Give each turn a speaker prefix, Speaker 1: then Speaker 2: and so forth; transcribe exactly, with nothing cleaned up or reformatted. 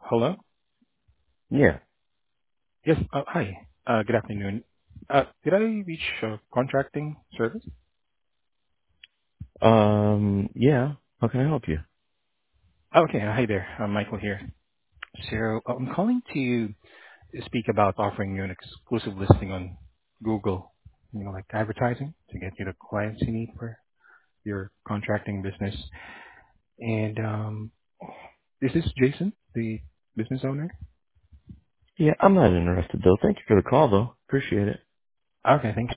Speaker 1: Hello?
Speaker 2: Yeah.
Speaker 1: Yes. uh, Hi. Uh Good afternoon. Uh Did I reach uh contracting service?
Speaker 2: Um, yeah. How can I help you?
Speaker 1: Oh, okay. uh, Hi there. I'm Michael here. So uh, I'm calling to speak about offering you an exclusive listing on Google, you know, like advertising to get you the clients you need for your contracting business. And um Is this Jason, the business owner?
Speaker 2: Yeah, I'm not interested though. Thank you for the call though. Appreciate it.
Speaker 1: Okay, thank